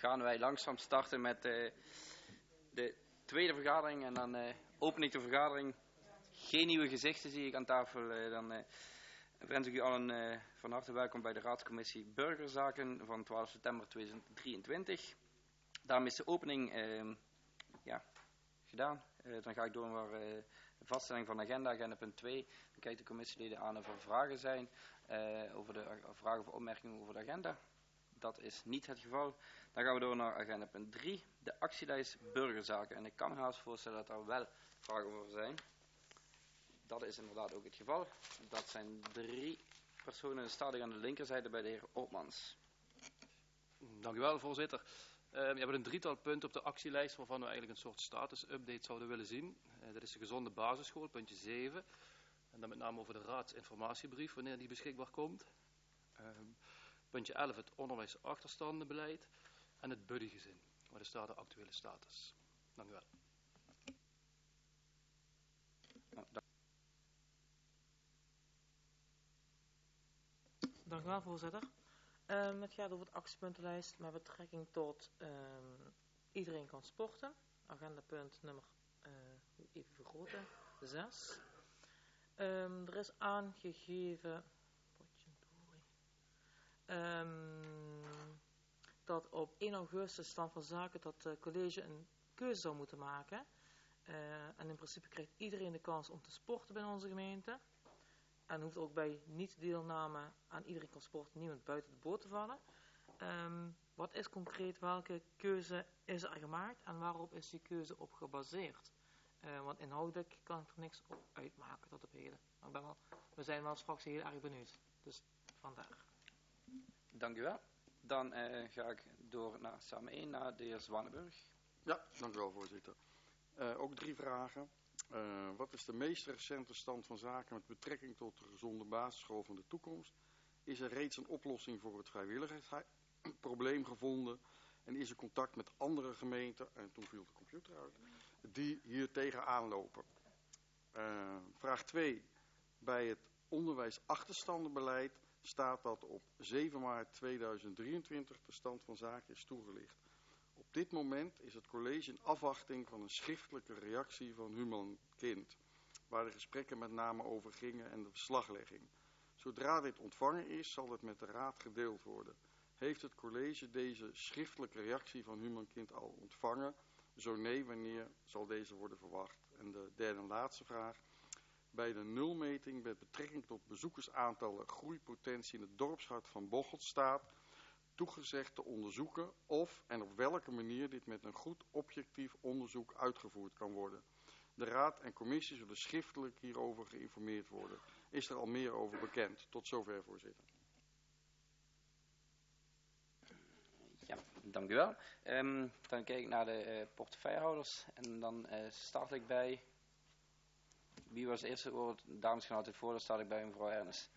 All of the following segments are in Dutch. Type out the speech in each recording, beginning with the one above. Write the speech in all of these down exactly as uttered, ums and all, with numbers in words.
gaan wij langzaam starten met uh, de tweede vergadering. En dan uh, open ik de vergadering. Geen nieuwe gezichten zie ik aan tafel. Uh, dan uh, wens ik u allen uh, van harte welkom bij de Raadscommissie Burgerzaken van twaalf september tweeduizend drieëntwintig. Daarmee is de opening uh, ja, gedaan. Uh, dan ga ik door naar uh, de vaststelling van de agenda, agenda punt twee. Dan kijkt de commissieleden aan of er vragen zijn uh, over de uh, vragen of opmerkingen over de agenda. Dat is niet het geval. Dan gaan we door naar agenda punt drie, de actielijst burgerzaken. En ik kan me haast voorstellen dat er wel vragen over zijn. Dat is inderdaad ook het geval. Dat zijn drie personen stadig aan de linkerzijde bij de heer Opmans. Dank u wel, voorzitter. Uh, we hebben een drietal punten op de actielijst waarvan we eigenlijk een soort status-update zouden willen zien. Uh, dat is de gezonde basisschool, puntje zeven. En dan met name over de raadsinformatiebrief, wanneer die beschikbaar komt. Uh, puntje elf, het onderwijsachterstandenbeleid. En het buddygezin. Wat is daar de actuele status? Dank u wel. Nou, dank. Dank u wel, voorzitter. Um, het gaat over de actiepuntenlijst met betrekking tot um, iedereen kan sporten. Agendapunt nummer, uh, even vergroten, zes. Um, er is aangegeven um, dat op één augustus stand van zaken dat het college een keuze zou moeten maken. Uh, en in principe krijgt iedereen de kans om te sporten binnen onze gemeente. En hoeft ook bij niet-deelname aan iedereen kan sporten niemand buiten de boot te vallen. Um, wat is concreet, welke keuze is er gemaakt en waarop is die keuze op gebaseerd? Uh, want inhoudelijk kan ik er niks op uitmaken tot op heden. Maar ben wel, we zijn wel straks heel erg benieuwd. Dus vandaar. Dank u wel. Dan uh, ga ik door naar samen één, naar de heer Zwanenburg. Ja, dank u wel, voorzitter. Uh, ook drie vragen. Uh, wat is de meest recente stand van zaken met betrekking tot de gezonde basisschool van de toekomst? Is er reeds een oplossing voor het vrijwilligersprobleem gevonden? En is er contact met andere gemeenten, en toen viel de computer uit, die hier tegenaan lopen? Uh, vraag twee. Bij het onderwijsachterstandenbeleid staat dat op zeven maart tweeduizend drieëntwintig de stand van zaken is toegelicht. Op dit moment is het college in afwachting van een schriftelijke reactie van Human Kind, waar de gesprekken met name over gingen en de verslaglegging. Zodra dit ontvangen is, zal het met de raad gedeeld worden. Heeft het college deze schriftelijke reactie van Human Kind al ontvangen? Zo nee, wanneer zal deze worden verwacht? En de derde en laatste vraag. Bij de nulmeting met betrekking tot bezoekersaantallen groeipotentie in het dorpshart van Bocholt staat toegezegd te onderzoeken of en op welke manier dit met een goed objectief onderzoek uitgevoerd kan worden. De raad en commissie zullen schriftelijk hierover geïnformeerd worden. Is er al meer over bekend? Tot zover, voorzitter. Ja, dank u wel. Um, dan kijk ik naar de uh, portefeuillehouders en dan uh, start ik bij... Wie was het eerste woord? Dames gaan altijd voor, dan start ik bij mevrouw Ernest.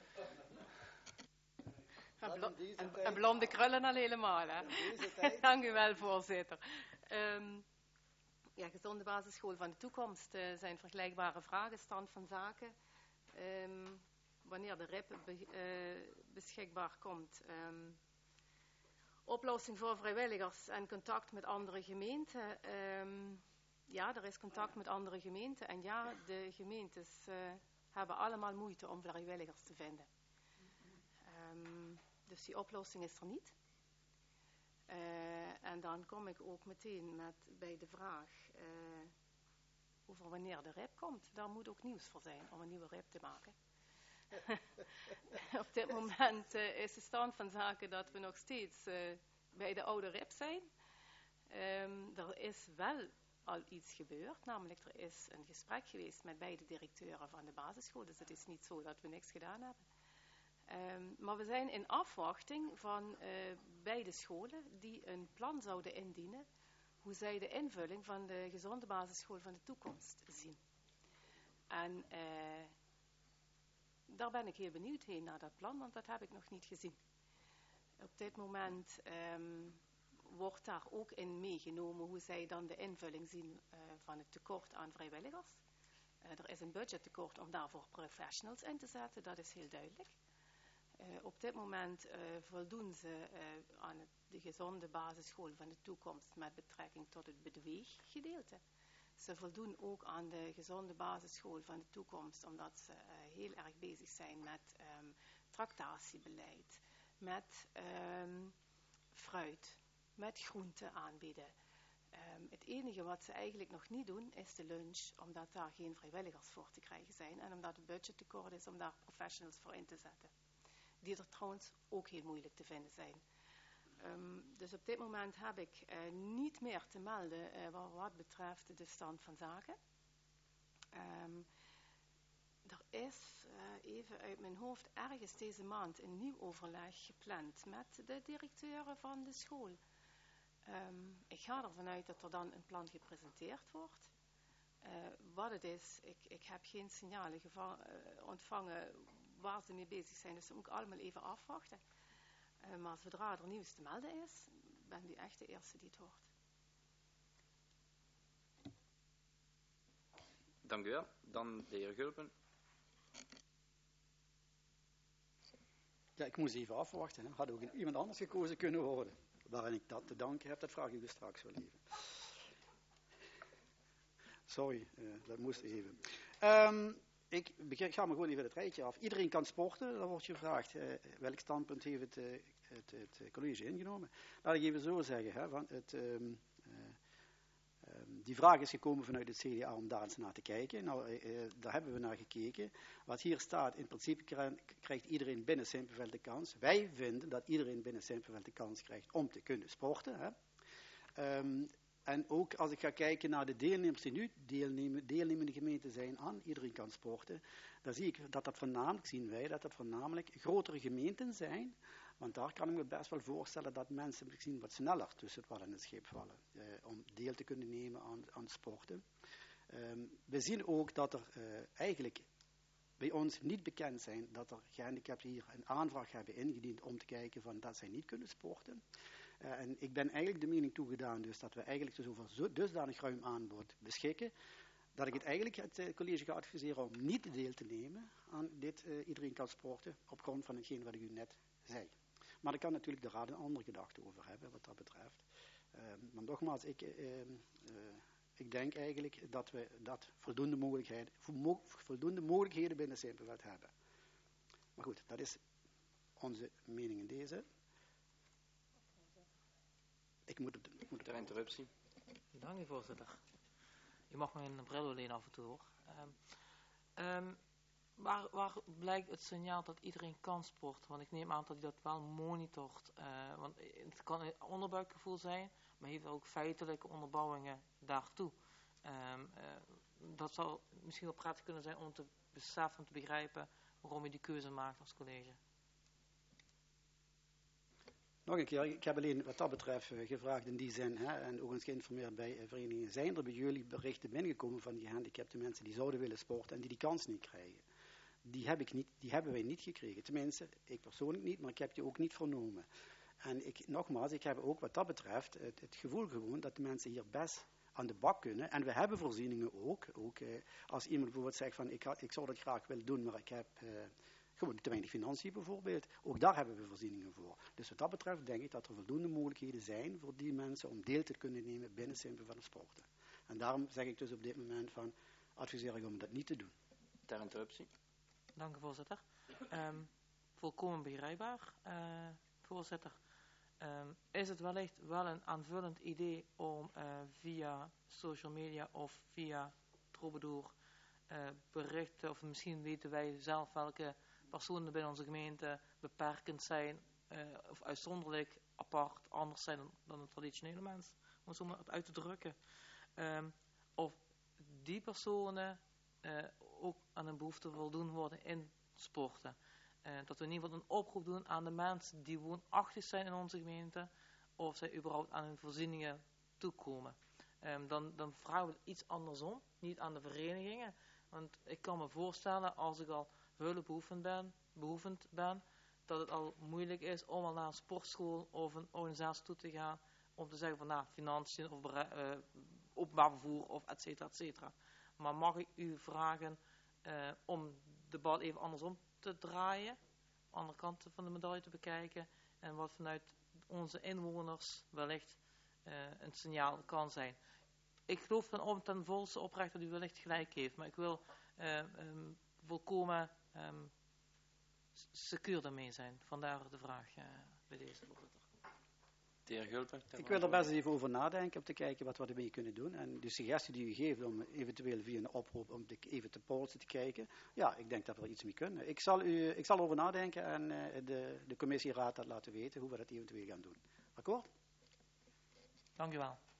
En, blo en, en blonde krullen al helemaal, hè? Dank u wel, voorzitter. Um, ja, gezonde basisschool van de toekomst uh, zijn vergelijkbare vragen, stand van zaken. Um, wanneer de R I P be, uh, beschikbaar komt. Um, oplossing voor vrijwilligers en contact met andere gemeenten. Um, ja, er is contact met andere gemeenten. En ja, de gemeentes uh, hebben allemaal moeite om vrijwilligers te vinden. Um, dus die oplossing is er niet. Uh, en dan kom ik ook meteen met, bij de vraag uh, over wanneer de R I P komt. Daar moet ook nieuws voor zijn om een nieuwe R I P te maken. Op dit moment uh, is de stand van zaken dat we nog steeds uh, bij de oude R I P zijn. Um, er is wel al iets gebeurd, namelijk er is een gesprek geweest met beide directeuren van de basisschool. Dus het is niet zo dat we niks gedaan hebben. Um, maar we zijn in afwachting van uh, beide scholen die een plan zouden indienen hoe zij de invulling van de gezonde basisschool van de toekomst zien. En uh, daar ben ik heel benieuwd heen naar dat plan, want dat heb ik nog niet gezien. Op dit moment um, wordt daar ook in meegenomen hoe zij dan de invulling zien uh, van het tekort aan vrijwilligers. Uh, er is een budgettekort om daarvoor professionals in te zetten, dat is heel duidelijk. Uh, op dit moment uh, voldoen ze uh, aan het, de gezonde basisschool van de toekomst met betrekking tot het beweeggedeelte. Ze voldoen ook aan de gezonde basisschool van de toekomst, omdat ze uh, heel erg bezig zijn met um, tractatiebeleid, met um, fruit, met groenten aanbieden. Um, het enige wat ze eigenlijk nog niet doen is de lunch, omdat daar geen vrijwilligers voor te krijgen zijn en omdat het budget tekort is om daar professionals voor in te zetten. Die er trouwens ook heel moeilijk te vinden zijn. Um, dus op dit moment heb ik uh, niet meer te melden uh, wat, wat betreft de stand van zaken. Um, er is uh, even uit mijn hoofd ergens deze maand een nieuw overleg gepland met de directeuren van de school. Um, ik ga ervan uit dat er dan een plan gepresenteerd wordt. Uh, wat het is, ik, ik heb geen signalen geva- uh, ontvangen waar ze mee bezig zijn, dus dat moet ik allemaal even afwachten. Uh, maar zodra er nieuws te melden is, ben u echt de eerste die het hoort. Dank u wel. Dan de heer Gulpen. Ja, ik moest even afwachten. Hè. Had ook iemand anders gekozen kunnen worden. Waarin ik dat te danken heb, dat vraag ik u straks wel even. Sorry, uh, dat moest even. Um, ik, ik ga maar gewoon even het rijtje af. Iedereen kan sporten, dan wordt je gevraagd. Uh, welk standpunt heeft het, uh, het, het college ingenomen? Laat ik even zo zeggen. Hè, van het, um, uh, um, die vraag is gekomen vanuit het C D A om daar eens naar te kijken. Nou, uh, uh, daar hebben we naar gekeken. Wat hier staat, in principe krijgt iedereen binnen Simpelveld de kans. Wij vinden dat iedereen binnen Simpelveld de kans krijgt om te kunnen sporten. Hè. Um, En ook als ik ga kijken naar de deelnemers die nu deelnemen, deelnemende gemeenten zijn aan Iedereen kan sporten, dan zie ik dat dat voornamelijk, zien wij, dat dat voornamelijk grotere gemeenten zijn. Want daar kan ik me best wel voorstellen dat mensen misschien wat sneller tussen het wal en het schip vallen. Eh, om deel te kunnen nemen aan, aan sporten. Um, we zien ook dat er uh, eigenlijk bij ons niet bekend zijn dat er gehandicapten hier een aanvraag hebben ingediend om te kijken van dat zij niet kunnen sporten. Uh, en ik ben eigenlijk de mening toegedaan dus dat we eigenlijk dus over zo dusdanig ruim aanbod beschikken, dat ik het eigenlijk het uh, college ga adviseren om niet deel te nemen aan dit uh, Iedereen kan sporten, op grond van hetgeen wat ik u net zei. Maar daar kan natuurlijk de raad een andere gedachte over hebben, wat dat betreft. Uh, maar nogmaals, ik, uh, uh, ik denk eigenlijk dat we dat voldoende mogelijkheden, voldoende mogelijkheden binnen Simpelveld hebben. Maar goed, dat is onze mening in deze. Ik moet het... Ik moet Ter interruptie. Dank u, voorzitter. Je mag mijn bril alleen af en toe hoor. Um, um, waar, waar blijkt het signaal dat iedereen kan sporten? Want ik neem aan dat u dat wel monitort. Uh, want het kan een onderbuikgevoel zijn, maar heeft ook feitelijke onderbouwingen daartoe. Um, uh, dat zou misschien wel prettig kunnen zijn om te beseffen, om te begrijpen waarom u die keuze maakt als college. Nog een keer, ik heb alleen wat dat betreft uh, gevraagd in die zin, hè, en ook eens geïnformeerd bij uh, verenigingen. Zijn er bij jullie berichten binnengekomen van die gehandicapte mensen die zouden willen sporten en die die kans niet krijgen? Die, heb ik niet, die hebben wij niet gekregen. Tenminste, ik persoonlijk niet, maar ik heb die ook niet vernomen. En ik, nogmaals, ik heb ook wat dat betreft het, het gevoel gewoon dat de mensen hier best aan de bak kunnen. En we hebben voorzieningen ook. ook uh, als iemand bijvoorbeeld zegt van ik, ik zou dat graag willen doen, maar ik heb... Uh, Gewoon te weinig financiën bijvoorbeeld. Ook daar hebben we voorzieningen voor. Dus wat dat betreft denk ik dat er voldoende mogelijkheden zijn voor die mensen om deel te kunnen nemen binnen Simpelveld sporten. En daarom zeg ik dus op dit moment van, adviseer ik om dat niet te doen. Ter interruptie. Dank u, voorzitter. Um, volkomen begrijpbaar, uh, voorzitter. Um, is het wellicht wel een aanvullend idee om uh, via social media of via Troubadour uh, berichten, of misschien weten wij zelf welke personen binnen onze gemeente beperkend zijn, uh, of uitzonderlijk, apart, anders zijn dan, dan een traditionele mens, om zo maar het uit te drukken. Um, of die personen uh, ook aan een behoefte voldoen worden in sporten. Uh, dat we in ieder geval een oproep doen aan de mensen die woonachtig zijn in onze gemeente, of zij überhaupt aan hun voorzieningen toekomen. Um, dan, dan vragen we het iets andersom, niet aan de verenigingen. Want ik kan me voorstellen, als ik al hulpbehoevend ben, behoevend ben, dat het al moeilijk is om al naar een sportschool of een organisatie toe te gaan, om te zeggen van nou, financiën of uh, openbaar vervoer of et cetera, et cetera. Maar mag ik u vragen uh, om de bal even andersom te draaien? andere kant van de medaille te bekijken. En wat vanuit onze inwoners wellicht uh, een signaal kan zijn. Ik geloof dan op ten volste oprecht dat u wellicht gelijk heeft. Maar ik wil uh, um, volkomen um, secuur daarmee zijn. Vandaar de vraag uh, bij deze voorzitter. De heer Gulper. Ik wil er best even over nadenken om te kijken wat we ermee kunnen doen. En de suggestie die u geeft om eventueel via een oproep om te, even te polsen te kijken. Ja, ik denk dat we er iets mee kunnen. Ik zal, u, ik zal over nadenken en uh, de, de commissieraad dat laten weten hoe we dat eventueel gaan doen. Akkoord? Dank u wel.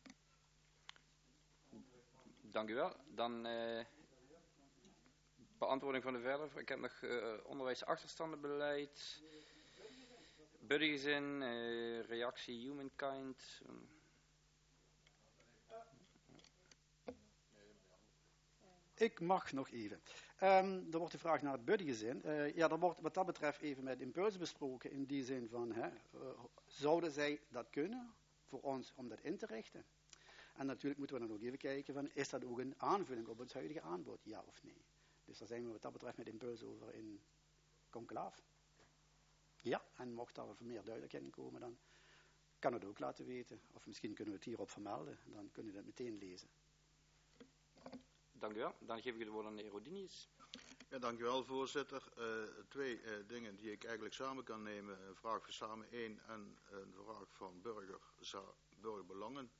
Dank u wel. Dan uh, beantwoording van de verder. Ik heb nog uh, onderwijsachterstandenbeleid. Buddygezin, uh, reactie Humankind. Um. Ik mag nog even. Um, er wordt de vraag naar het Buddygezin. Uh, ja, er wordt wat dat betreft even met Impuls besproken in die zin van, hè, uh, zouden zij dat kunnen voor ons om dat in te richten? En natuurlijk moeten we dan ook even kijken van, is dat ook een aanvulling op het huidige aanbod, ja of nee? Dus daar zijn we wat dat betreft met Impuls over in conclave. Ja, en mocht daar meer duidelijkheid in komen, dan kan het ook laten weten. Of misschien kunnen we het hierop vermelden, dan kunnen we dat meteen lezen. Dank u wel. Dan geef ik het woord aan de heer Rodinius. Ja, dank u wel, voorzitter. Uh, twee uh, dingen die ik eigenlijk samen kan nemen. Een vraag voor samen één en een vraag van burger, burgerbelangen.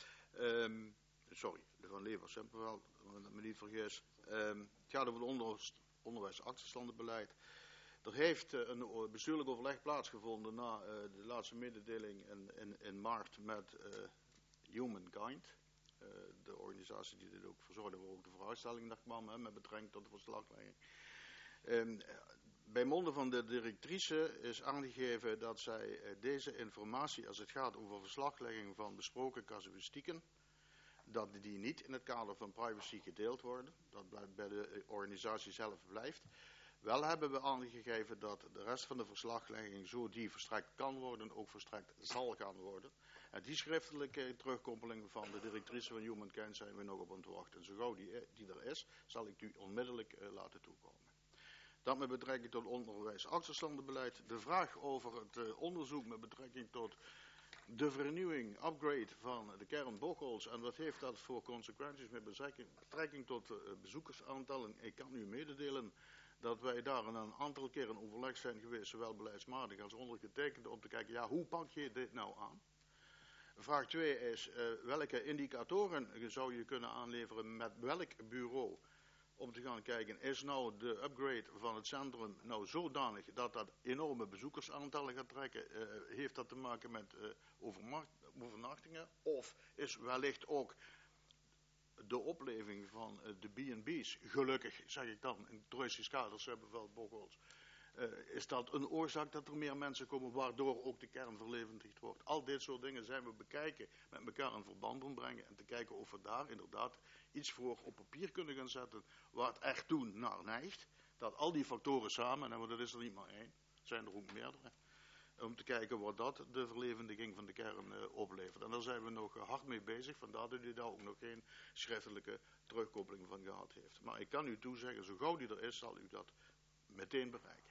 Um, sorry, van Lever Simpelveld, dat ik me niet vergis. Um, het gaat over het onder, onderwijsachterstandenbeleid. Er heeft uh, een bestuurlijk overleg plaatsgevonden na uh, de laatste mededeling in, in, in maart met uh, Humankind. Uh, de organisatie die dit ook verzorgde, waar ook de vraagstelling naar kwam, hè, met betrekking tot de verslaglegging. Um, bij monden van de directrice is aangegeven dat zij uh, deze informatie, als het gaat over verslaglegging van besproken casuïstieken, dat die niet in het kader van privacy gedeeld worden, dat blijft bij de organisatie zelf blijft. Wel hebben we aangegeven dat de rest van de verslaglegging, zo die verstrekt kan worden, ook verstrekt zal gaan worden. En die schriftelijke terugkompeling van de directrice van Humankind zijn we nog op aan het wachten. En zo gauw die, die er is, zal ik u onmiddellijk uh, laten toekomen. Dat met betrekking tot onderwijsachterstandenbeleid. De vraag over het uh, onderzoek met betrekking tot de vernieuwing, upgrade van de kern Bocholt. En wat heeft dat voor consequenties met betrekking tot uh, bezoekersaantallen? Ik kan u mededelen dat wij daar een aantal keer in overleg zijn geweest, zowel beleidsmatig als ondergetekend, om te kijken, ja, hoe pak je dit nou aan? Vraag twee is, uh, welke indicatoren zou je kunnen aanleveren met welk bureau? Om te gaan kijken, is nou de upgrade van het centrum nou zodanig dat dat enorme bezoekersaantallen gaat trekken? Uh, heeft dat te maken met uh, overnachtingen? Of is wellicht ook de opleving van uh, de B en B's, gelukkig zeg ik dan, in het toeristisch kader, Simpelveld, Bocholt, uh, is dat een oorzaak dat er meer mensen komen, waardoor ook de kern verlevendigd wordt. Al dit soort dingen zijn we bekijken, met elkaar in verband brengen en te kijken of we daar inderdaad iets voor op papier kunnen gaan zetten, waar het echt toen naar neigt, dat al die factoren samen, en dat is er niet maar één, zijn er ook meerdere, om te kijken wat dat de verlevendiging van de kern uh, oplevert. En daar zijn we nog uh, hard mee bezig, vandaar dat u daar ook nog geen schriftelijke terugkoppeling van gehad heeft. Maar ik kan u toezeggen, zo gauw die er is, zal u dat meteen bereiken.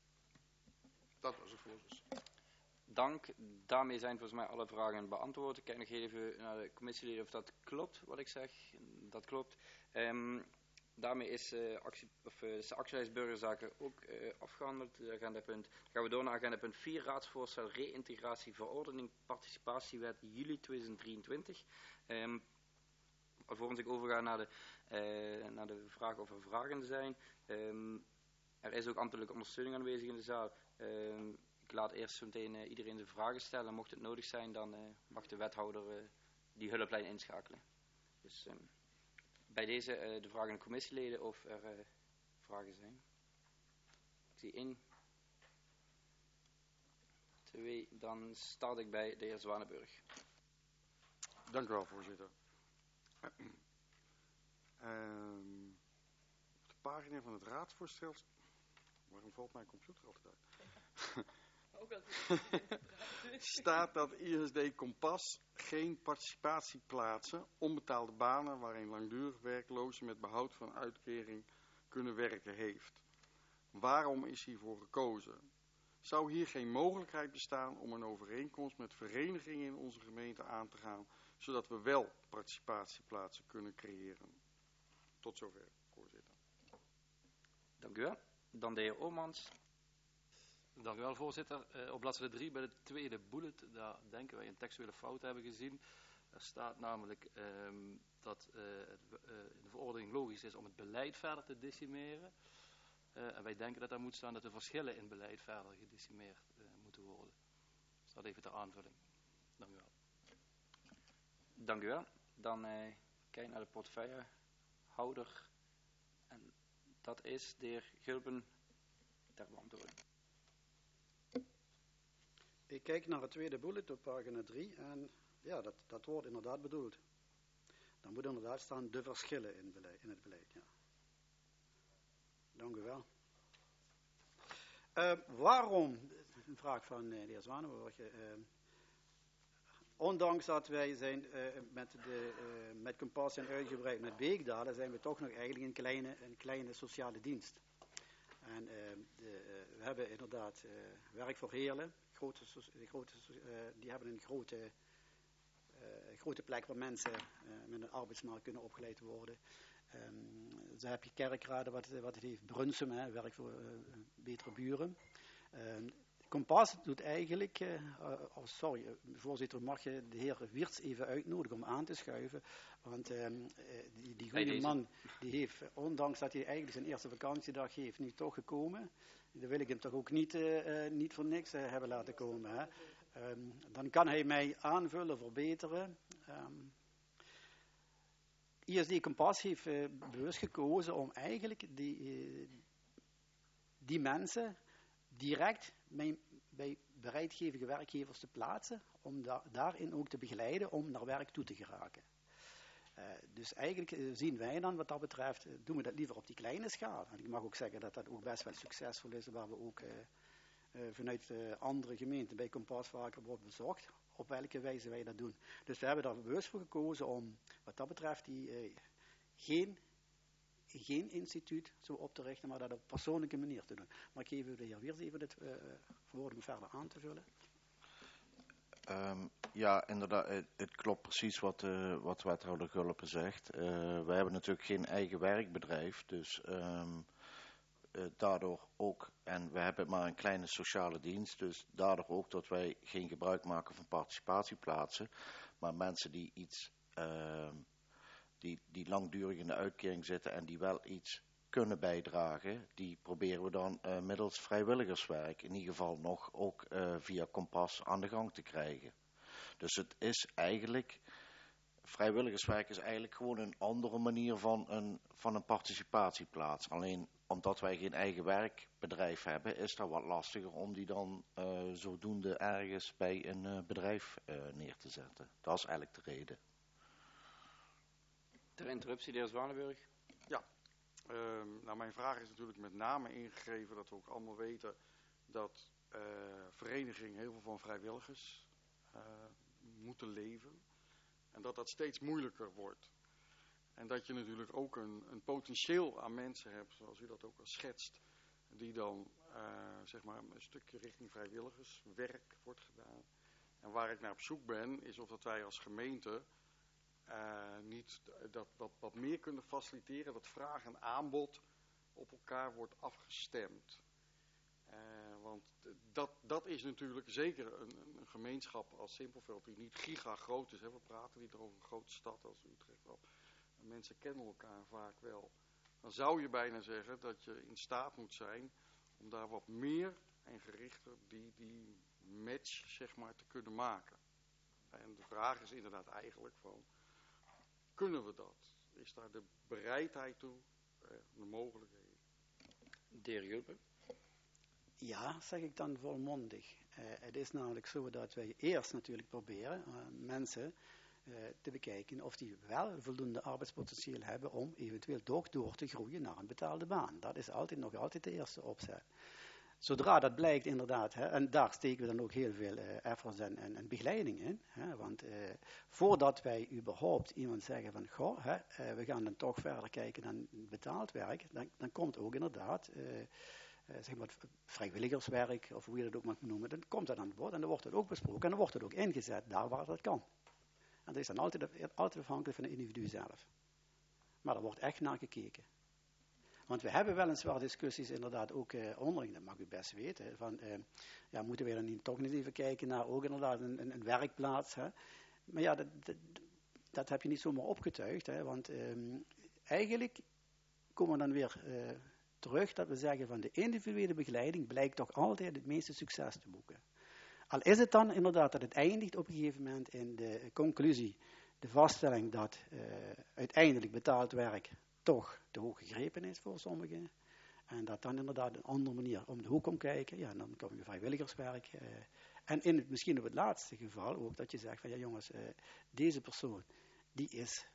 Dat was het, voorzitter. Dank. Daarmee zijn volgens mij alle vragen beantwoord. Ik kijk nog even naar de commissieleden of dat klopt wat ik zeg. Dat klopt. Um, daarmee is, uh, actie, of, uh, is de actielijst burgerzaken ook uh, afgehandeld. De agendapunt. Dan gaan we door naar agendapunt vier. Raadsvoorstel reïntegratie verordening participatiewet juli tweeduizend drieëntwintig. Um, alvorens ik overga naar de, uh, naar de vraag of er vragen zijn. Um, er is ook ambtelijke ondersteuning aanwezig in de zaal. Um, Ik laat eerst zo meteen uh, iedereen zijn vragen stellen. Mocht het nodig zijn, dan uh, mag de wethouder uh, die hulplijn inschakelen. Dus um, bij deze uh, de vraag aan de commissieleden of er uh, vragen zijn. Ik zie één, twee, dan start ik bij de heer Zwanenburg. Dank u wel, voorzitter. Um, op de pagina van het raadsvoorstel, waarom valt mijn computer altijd uit? Staat dat I S D Kompas geen participatie plaatsen, onbetaalde banen waarin langdurig werklozen met behoud van uitkering kunnen werken heeft. Waarom is hiervoor gekozen? Zou hier geen mogelijkheid bestaan om een overeenkomst met verenigingen in onze gemeente aan te gaan, zodat we wel participatieplaatsen kunnen creëren? Tot zover, voorzitter. Dank u wel. Dan de heer Oomans. Dank u wel, voorzitter. Uh, op bladzijde drie bij de tweede bullet, daar denken wij een textuele fout hebben gezien. Er staat namelijk um, dat uh, het, uh, in de verordening logisch is om het beleid verder te decimeren. Uh, en wij denken dat daar moet staan dat de verschillen in beleid verder gedecimeerd uh, moeten worden. Dus dat even ter aanvulling. Dank u wel. Dank u wel. Dan uh, kijk naar de portefeuillehouder. En dat is de heer Gulpen ter beantwoording. Ik kijk naar het tweede bullet op pagina drie en ja, dat, dat wordt inderdaad bedoeld. Dan moet inderdaad staan de verschillen in, beleid, in het beleid. Ja. Dank u wel. Uh, waarom, een vraag van uh, de heer Zwanenburg, uh, ondanks dat wij zijn uh, met, de, uh, met Kompas zijn uitgebreid met Beekdalen, zijn we toch nog eigenlijk een kleine, een kleine sociale dienst. En uh, de, uh, we hebben inderdaad uh, werk voor Heerlen. Grote, grote, uh, die hebben een grote, uh, grote plek waar mensen uh, met een arbeidsmarkt kunnen opgeleid worden. Um, dan heb je Kerkrade, wat, wat het heeft, Brunsum, hè, werk voor uh, betere buren. Um, Kompas doet eigenlijk, uh, uh, oh, sorry, uh, voorzitter, mag je de heer Wiertz even uitnodigen om aan te schuiven, want um, uh, die, die goede man, die heeft, ondanks dat hij eigenlijk zijn eerste vakantiedag heeft, nu toch gekomen. Dan wil ik hem toch ook niet, uh, uh, niet voor niks uh, hebben laten komen. Hè. Um, dan kan hij mij aanvullen, verbeteren. Um, I S D Kompas heeft uh, bewust gekozen om eigenlijk die, uh, die mensen direct bij, bij bereidgevige werkgevers te plaatsen, om da daarin ook te begeleiden om naar werk toe te geraken. Uh, dus eigenlijk uh, zien wij dan wat dat betreft, uh, doen we dat liever op die kleine schaal. En ik mag ook zeggen dat dat ook best wel succesvol is, waar we ook uh, uh, vanuit uh, andere gemeenten bij Kompas vaker wordt bezocht, op welke wijze wij dat doen. Dus we hebben daar bewust voor gekozen om wat dat betreft die, uh, geen, geen instituut zo op te richten, maar dat op persoonlijke manier te doen. Maar ik geef u de heer Wiers even het uh, verwoording verder aan te vullen. Um, ja, inderdaad, het, het klopt precies wat, uh, wat wethouder Gulpen zegt. Uh, wij hebben natuurlijk geen eigen werkbedrijf, dus um, uh, daardoor ook, en we hebben maar een kleine sociale dienst, dus daardoor ook dat wij geen gebruik maken van participatieplaatsen, maar mensen die iets, uh, die, die langdurig in de uitkering zitten en die wel iets kunnen bijdragen, die proberen we dan uh, middels vrijwilligerswerk in ieder geval nog ook uh, via Kompas aan de gang te krijgen. Dus het is eigenlijk, vrijwilligerswerk is eigenlijk gewoon een andere manier van een, van een participatieplaats. Alleen omdat wij geen eigen werkbedrijf hebben, is dat wat lastiger om die dan uh, zodoende ergens bij een uh, bedrijf uh, neer te zetten. Dat is eigenlijk de reden. Ter interruptie, de heer Zwanenburg. Ja. Uh, nou, mijn vraag is natuurlijk met name ingegeven dat we ook allemaal weten dat uh, verenigingen heel veel van vrijwilligers uh, moeten leven. En dat dat steeds moeilijker wordt. En dat je natuurlijk ook een, een potentieel aan mensen hebt, zoals u dat ook al schetst, die dan uh, zeg maar een stukje richting vrijwilligerswerk wordt gedaan. En waar ik naar op zoek ben, is of dat wij als gemeente Uh, niet dat, dat wat meer kunnen faciliteren, dat vraag en aanbod op elkaar wordt afgestemd. Uh, want dat, dat is natuurlijk zeker een, een gemeenschap als Simpelveld die niet giga groot is. Hè. We praten niet over een grote stad als Utrecht wel. Mensen kennen elkaar vaak wel. Dan zou je bijna zeggen dat je in staat moet zijn om daar wat meer en gerichter die, die match zeg maar te kunnen maken. En de vraag is inderdaad eigenlijk van, kunnen we dat? Is daar de bereidheid toe, uh, de mogelijkheden? De heer Gulpen. Ja, zeg ik dan volmondig. Uh, het is namelijk zo dat wij eerst natuurlijk proberen uh, mensen uh, te bekijken of die wel voldoende arbeidspotentieel hebben om eventueel toch door te groeien naar een betaalde baan. Dat is altijd nog altijd de eerste opzet. Zodra dat blijkt inderdaad, hè, en daar steken we dan ook heel veel uh, efforts en, en, en begeleiding in. Hè, want uh, voordat wij überhaupt iemand zeggen van, goh, hè, uh, we gaan dan toch verder kijken naar betaald werk, dan, dan komt ook inderdaad uh, uh, zeg maar vrijwilligerswerk, of hoe je dat ook mag noemen, dan komt dat aan het bod en dan wordt het ook besproken en dan wordt het ook ingezet, daar waar dat kan. En dat is dan altijd, altijd afhankelijk van de individu zelf. Maar er wordt echt naar gekeken. Want we hebben wel eens wel discussies inderdaad ook uh, onderling, dat mag u best weten, van uh, ja, moeten we dan niet, toch niet even kijken naar ook inderdaad een, een, een werkplaats. Hè? Maar ja, dat, dat, dat heb je niet zomaar opgetuigd, hè? Want um, eigenlijk komen we dan weer uh, terug dat we zeggen van de individuele begeleiding blijkt toch altijd het meeste succes te boeken. Al is het dan inderdaad dat het eindigt op een gegeven moment in de conclusie, de vaststelling dat uh, uiteindelijk betaald werk toch te hoog gegrepen is voor sommigen. En dat dan inderdaad een andere manier om de hoek komt kijken. Ja, dan kom je vrijwilligerswerk. Uh, en in het, misschien op het laatste geval ook dat je zegt van ja jongens, uh, deze persoon die is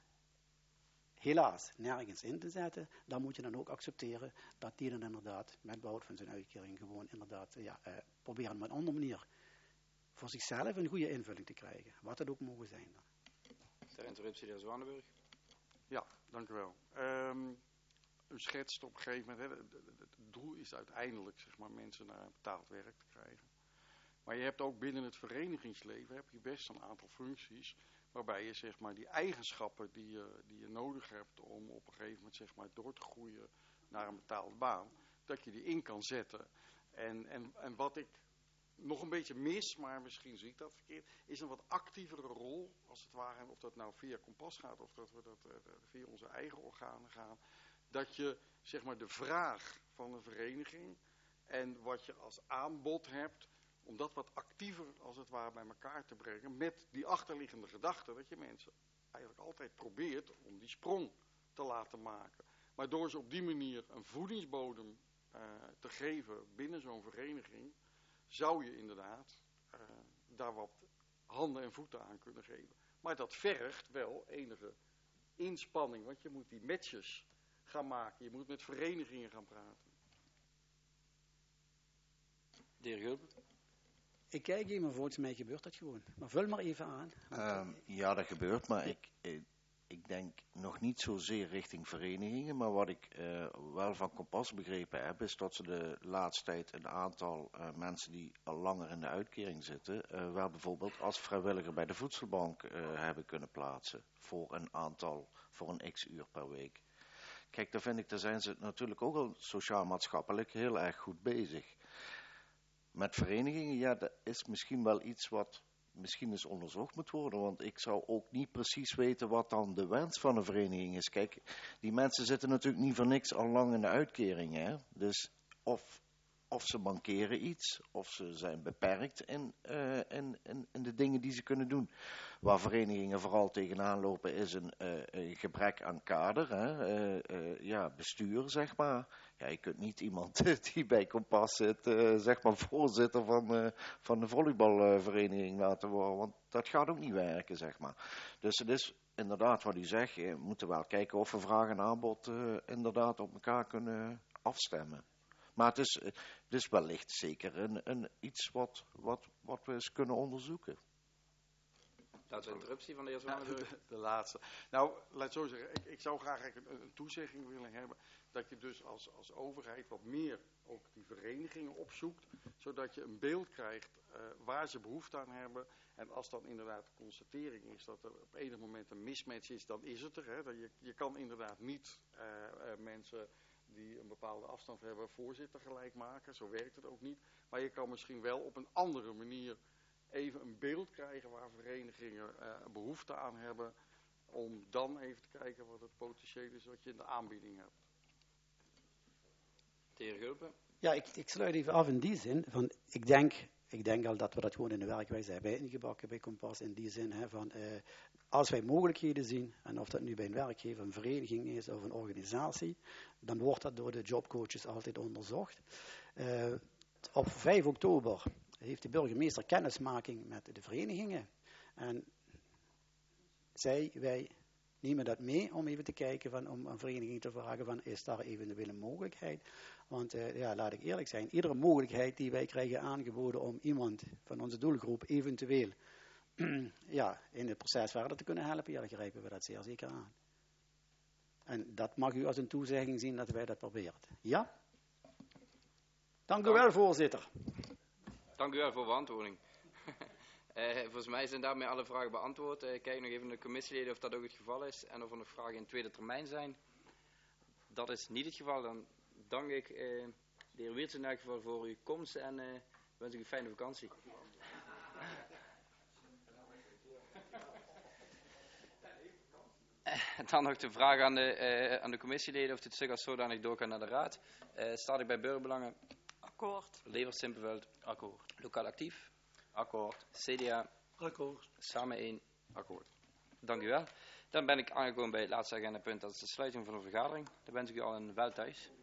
helaas nergens in te zetten. Dan moet je dan ook accepteren dat die dan inderdaad met behoud van zijn uitkering gewoon inderdaad uh, ja, uh, proberen op een andere manier voor zichzelf een goede invulling te krijgen. Wat het ook mogen zijn dan. Ter interruptie de heer Zwanenburg. Ja, dank u wel. Um, u schetst op een gegeven moment, hè, het doel is uiteindelijk zeg maar, mensen naar betaald werk te krijgen. Maar je hebt ook binnen het verenigingsleven heb je best een aantal functies waarbij je zeg maar, die eigenschappen die je, die je nodig hebt om op een gegeven moment zeg maar, door te groeien naar een betaalde baan, dat je die in kan zetten. En, en, en wat ik nog een beetje mis, maar misschien zie ik dat verkeerd, is een wat actievere rol, als het ware, of dat nou via Kompas gaat, of dat we dat uh, via onze eigen organen gaan, dat je, zeg maar, de vraag van een vereniging en wat je als aanbod hebt, om dat wat actiever, als het ware, bij elkaar te brengen, met die achterliggende gedachte, dat je mensen eigenlijk altijd probeert om die sprong te laten maken. Maar door ze op die manier een voedingsbodem uh, te geven binnen zo'n vereniging, zou je inderdaad uh, daar wat handen en voeten aan kunnen geven. Maar dat vergt wel enige inspanning, want je moet die matches gaan maken. Je moet met verenigingen gaan praten. De heer Gulpen. Ik kijk hier, maar volgens mij gebeurt dat gewoon. Maar vul maar even aan. Um, ja, dat gebeurt, maar ik, ik, ik denk nog niet zozeer richting verenigingen. Maar wat ik uh, wel van Kompas begrepen heb, is dat ze de laatste tijd een aantal uh, mensen die al langer in de uitkering zitten, uh, wel bijvoorbeeld als vrijwilliger bij de voedselbank uh, hebben kunnen plaatsen. Voor een aantal, voor een x uur per week. Kijk, daar vind ik, daar zijn ze natuurlijk ook al sociaal-maatschappelijk heel erg goed bezig. Met verenigingen, ja, dat is misschien wel iets wat misschien eens onderzocht moet worden, want ik zou ook niet precies weten wat dan de wens van een vereniging is. Kijk, die mensen zitten natuurlijk niet voor niks al lang in de uitkering, hè. Dus of, of ze mankeren iets, of ze zijn beperkt in, uh, in, in, in de dingen die ze kunnen doen. Waar verenigingen vooral tegenaan lopen is een, uh, een gebrek aan kader, hè? Uh, uh, ja, bestuur, zeg maar. Ja, je kunt niet iemand die bij Kompas zit, uh, zeg maar voorzitter van, uh, van de volleybalvereniging laten worden, want dat gaat ook niet werken, zeg maar. Dus het is inderdaad wat u zegt, we moeten wel kijken of we vraag en aanbod uh, inderdaad op elkaar kunnen afstemmen. Maar het is, het is wellicht zeker een, een iets wat, wat, wat we eens kunnen onderzoeken. Dat is een interruptie van de heer Zwanenburg. Ja, de, de laatste. Nou, laat zo zeggen, ik, ik zou graag een, een toezegging willen hebben dat je dus als, als overheid wat meer ook die verenigingen opzoekt, zodat je een beeld krijgt uh, waar ze behoefte aan hebben. En als dan inderdaad de constatering is dat er op enig moment een mismatch is, dan is het er. Hè. Dat je, je kan inderdaad niet uh, uh, mensen die een bepaalde afstand hebben voorzitter gelijk maken. Zo werkt het ook niet. Maar je kan misschien wel op een andere manier even een beeld krijgen waar verenigingen uh, behoefte aan hebben, om dan even te kijken wat het potentieel is wat je in de aanbieding hebt. De heer Gulpen. Ja, ik, ik sluit even af in die zin. Van, ik, denk, ik denk al dat we dat gewoon in de werkwijze hebben ingebakken bij Kompas. In die zin hè, van, uh, als wij mogelijkheden zien, en of dat nu bij een werkgever, een vereniging is of een organisatie, dan wordt dat door de jobcoaches altijd onderzocht. Uh, op vijf oktober heeft de burgemeester kennismaking met de verenigingen. En zij, wij nemen dat mee om even te kijken, van, om een vereniging te vragen van, is daar eventueel een mogelijkheid? Want uh, ja, laat ik eerlijk zijn, iedere mogelijkheid die wij krijgen aangeboden om iemand van onze doelgroep eventueel ja, in het proces verder te kunnen helpen, ja, dan grijpen we dat zeer zeker aan. En dat mag u als een toezegging zien dat wij dat proberen. Ja? Dank u wel, voorzitter. Dank u wel voor de beantwoording. uh, volgens mij zijn daarmee alle vragen beantwoord. Uh, kijk nog even naar de commissieleden of dat ook het geval is en of er nog vragen in tweede termijn zijn. Dat is niet het geval. Dan dank ik uh, de heer Wiertz in elk geval voor uw komst en uh, wens ik u een fijne vakantie. Dan nog de vraag aan de, uh, aan de commissieleden of dit stuk als zodanig door kan naar de raad. Uh, staat ik bij burgerbelangen? Akkoord. Levert Simpelveld? Akkoord. Lokaal actief? Akkoord. C D A? Akkoord. Samen één. Akkoord. Dank u wel. Dan ben ik aangekomen bij het laatste agendapunt. Dat is de sluiting van de vergadering. Dan wens ik u al een wel thuis.